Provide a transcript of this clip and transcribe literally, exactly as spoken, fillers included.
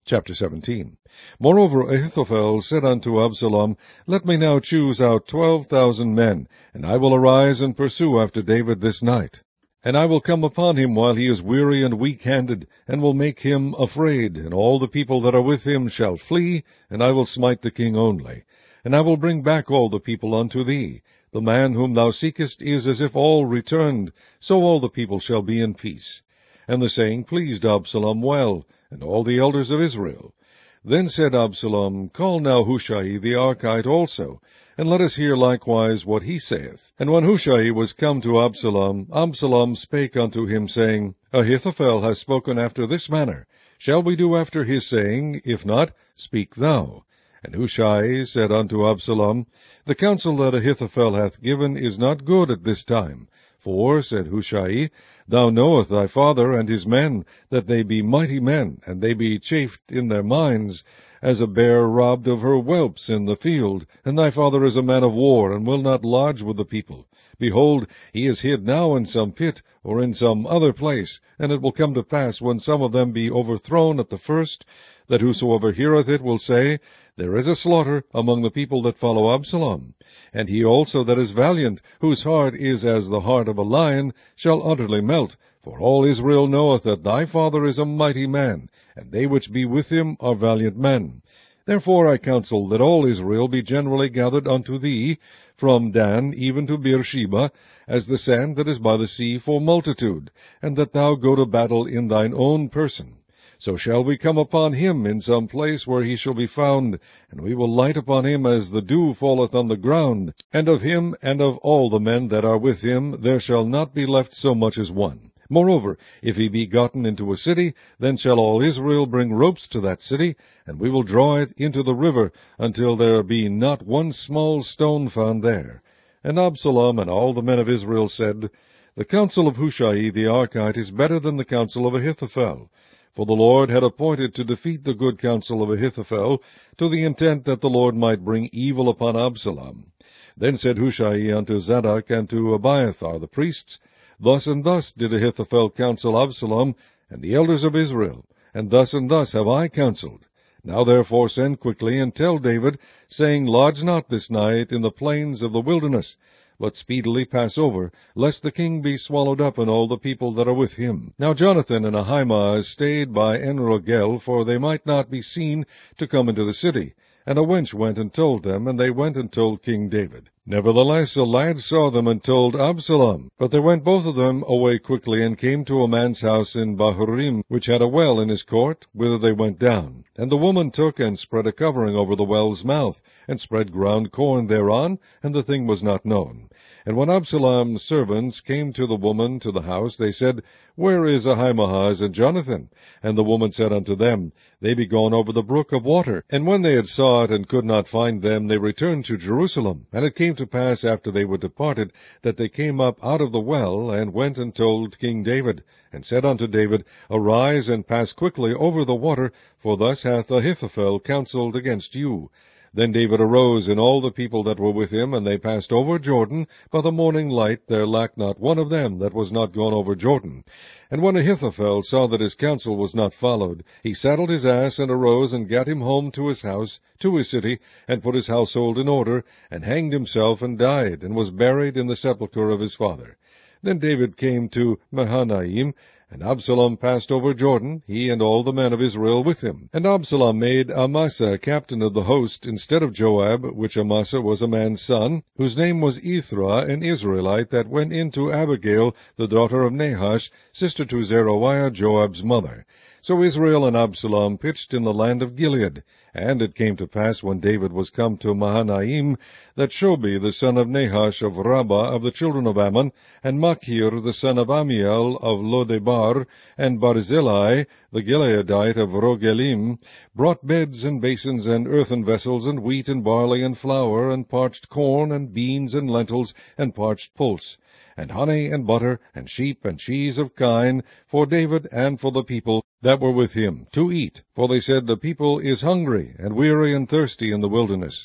Chapter seventeen. Moreover Ahithophel said unto Absalom, Let me now choose out twelve thousand men, and I will arise and pursue after David this night. And I will come upon him while he is weary and weak-handed, and will make him afraid, and all the people that are with him shall flee, and I will smite the king only. And I will bring back all the people unto thee. The man whom thou seekest is as if all returned, so all the people shall be in peace. And the saying pleased Absalom well, and all the elders of Israel. Then said Absalom, Call now Hushai the Archite also, and let us hear likewise what he saith. And when Hushai was come to Absalom, Absalom spake unto him, saying, Ahithophel hath spoken after this manner. Shall we do after his saying? If not, speak thou. And Hushai said unto Absalom, The counsel that Ahithophel hath given is not good at this time. For, said Hushai, Thou knowest thy father and his men, that they be mighty men, and they be chafed in their minds, as a bear robbed of her whelps in the field. And thy father is a man of war, and will not lodge with the people. Behold, he is hid now in some pit, or in some other place. And it will come to pass, when some of them be overthrown at the first, that whosoever heareth it will say, There is a slaughter among the people that follow Absalom. And he also that is valiant, whose heart is as the heart of a lion, shall utterly melt. For all Israel knoweth that thy father is a mighty man, and they which be with him are valiant men. Therefore I counsel that all Israel be generally gathered unto thee, from Dan even to Beersheba, as the sand that is by the sea for multitude, and that thou go to battle in thine own person. So shall we come upon him in some place where he shall be found, and we will light upon him as the dew falleth on the ground. And of him and of all the men that are with him there shall not be left so much as one. Moreover, if he be gotten into a city, then shall all Israel bring ropes to that city, and we will draw it into the river, until there be not one small stone found there. And Absalom and all the men of Israel said, The counsel of Hushai the Archite is better than the counsel of Ahithophel. For the Lord had appointed to defeat the good counsel of Ahithophel, to the intent that the Lord might bring evil upon Absalom. Then said Hushai unto Zadok and to Abiathar the priests, Thus and thus did Ahithophel counsel Absalom, and the elders of Israel, and thus and thus have I counseled. Now therefore send quickly, and tell David, saying, Lodge not this night in the plains of the wilderness, but speedily pass over, lest the king be swallowed up and all the people that are with him. Now Jonathan and Ahimaaz stayed by En-Rogel, for they might not be seen to come into the city. And a wench went and told them, and they went and told King David. Nevertheless a lad saw them and told Absalom. But they went both of them away quickly, and came to a man's house in Bahurim, which had a well in his court, whither they went down. And the woman took and spread a covering over the well's mouth, and spread ground corn thereon, and the thing was not known. And when Absalom's servants came to the woman to the house, they said, Where is Ahimaaz and Jonathan? And the woman said unto them, They be gone over the brook of water. And when they had sought and could not find them, they returned to Jerusalem. And it came to pass, after they were departed, that they came up out of the well, and went and told King David, and said unto David, Arise and pass quickly over the water, for thus hath Ahithophel counselled against you. Then David arose, and all the people that were with him, and they passed over Jordan. By the morning light there lacked not one of them that was not gone over Jordan. And when Ahithophel saw that his counsel was not followed, he saddled his ass, and arose, and gat him home to his house, to his city, and put his household in order, and hanged himself, and died, and was buried in the sepulchre of his father. Then David came to Mahanaim, and Absalom passed over Jordan, he and all the men of Israel with him. And Absalom made Amasa captain of the host, instead of Joab, which Amasa was a man's son, whose name was Ithra, an Israelite, that went in to Abigail, the daughter of Nahash, sister to Zeruiah, Joab's mother. So Israel and Absalom pitched in the land of Gilead. And it came to pass, when David was come to Mahanaim, that Shobi the son of Nahash of Rabbah of the children of Ammon, and Machir the son of Amiel of Lodebar, and Barzillai the Gileadite of Rogelim, brought beds and basins and earthen vessels, and wheat and barley and flour, and parched corn, and beans and lentils, and parched pulse, and honey and butter, and sheep and cheese of kine, for David and for the people that were with him, to eat. For they said, The people is hungry, and weary and thirsty in the wilderness.